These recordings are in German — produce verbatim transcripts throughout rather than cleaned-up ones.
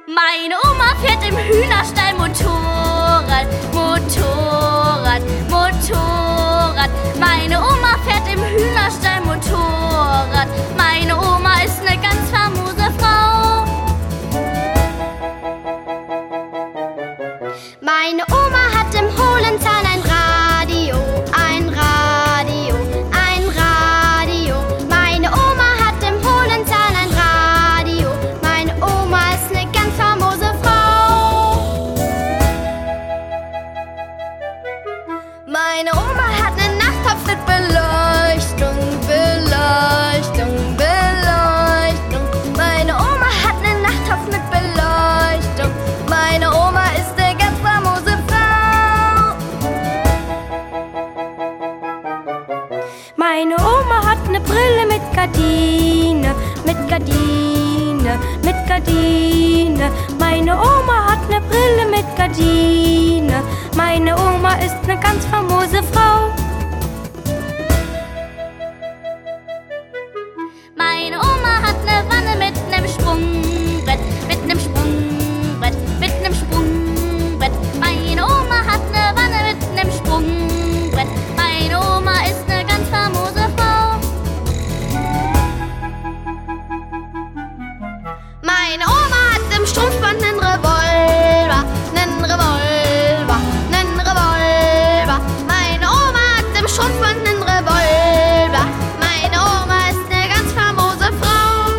Meine Oma fährt im Hühnerstall Motorrad, Motorrad, Motorrad. Meine Oma fährt im Hühnerstall Motorrad. Meine Oma ist eine ganz famose Frau. Meine Oma hat im hohlen Zahn ein Radio, ein Radio, ein Radio. Meine Oma hat im hohlen Zahn ein Radio. Meine Oma ist eine ganz famose Frau. Meine Oma hat einen Nachttopf mit Beleuchtung, Beleuchtung, Beleuchtung. Meine Oma hat einen Nachttopf mit Beleuchtung. Meine Oma ist eine ganz famose Frau. Meine Oma hat eine Brille mit Gardine, mit Gardine, mit Gardine. Meine Oma hat eine Brille mit Gardine. Meine Oma ist eine ganz famose Frau. Meine Oma hat eine Wanne mit nem Sprungbrett, mit nem Sprungbrett, mit nem Sprungbrett. Meine Oma hat eine Wanne mit nem Sprungbrett. Meine Oma ist eine ganz famose Frau. Meine Oma hat im Strumpfband nen Revolver, nen Revolver, nen Revolver. Meine Oma hat im Strumpfband nen Revolver. Meine Oma ist eine ganz famose Frau.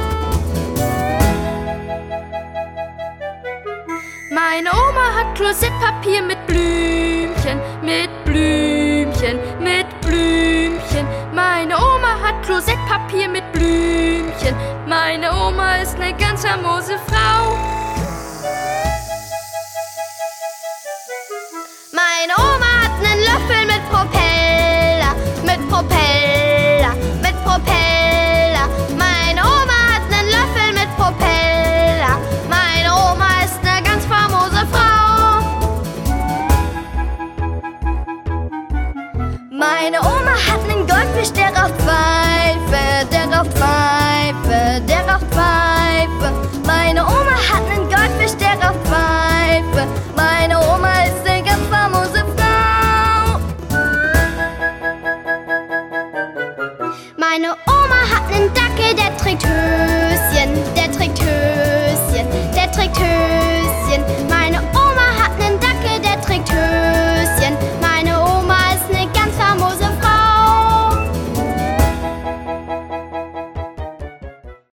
Meine Oma hat Klosettpapier mit Blümchen, mit Blümchen, mit Blümchen. Meine Oma hat Klosettpapier mit Blümchen. Meine Oma ist eine ganz famose Frau.